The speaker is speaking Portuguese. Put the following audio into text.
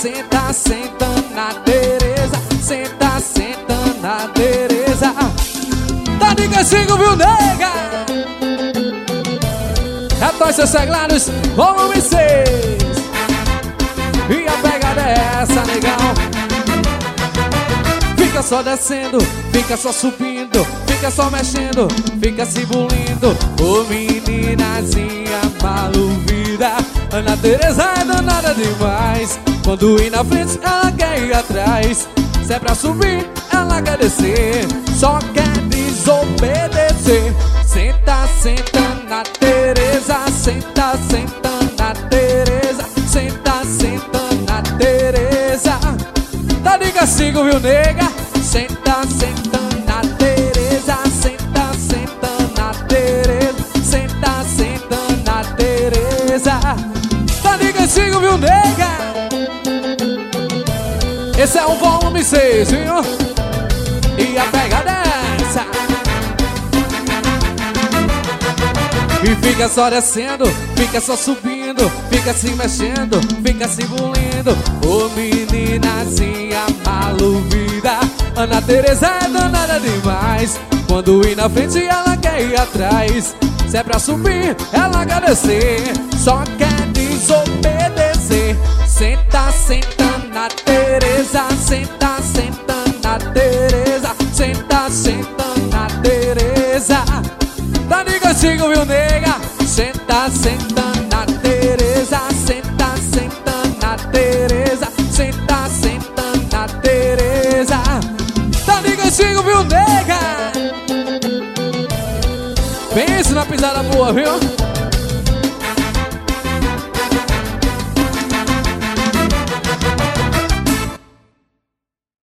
senta, senta na Tereza. Senta, senta na Tereza. Tá de castigo, viu, nega? É seus seglados, volume 6. E a pegada é essa, negão. Fica só descendo, fica só subindo, fica só mexendo, fica se bulindo. Ô meninazinha maluvida, Ana Tereza é danada demais. Quando ir na frente, ela quer ir atrás. Se é pra subir, ela quer descer, só quer desobedecer. Senta, senta na Tereza. Senta, senta na Tereza. Senta, senta na Tereza. Tá de castigo, viu, nega? Senta, senta na Tereza. Senta, senta na Tereza. Senta, senta na Tereza. Tá de castigo, viu, nega? Esse é o volume 6, viu? E a pegada é essa. E fica só descendo, fica só subindo, fica se mexendo, fica se bulindo. Ô meninazinha maluvida, Ana Tereza é danada demais. Quando ir na frente, ela quer ir atrás. Se é pra subir, ela quer descer, só quer desobedecer. Senta, senta na Tereza. Senta, senta na Tereza. Senta, senta na Tereza. Tá de castigo, viu, nega? Senta, senta na Tereza. Senta, senta na Tereza. Senta, senta na Tereza. Tá de castigo, viu, nega? Pense na pisada boa, viu?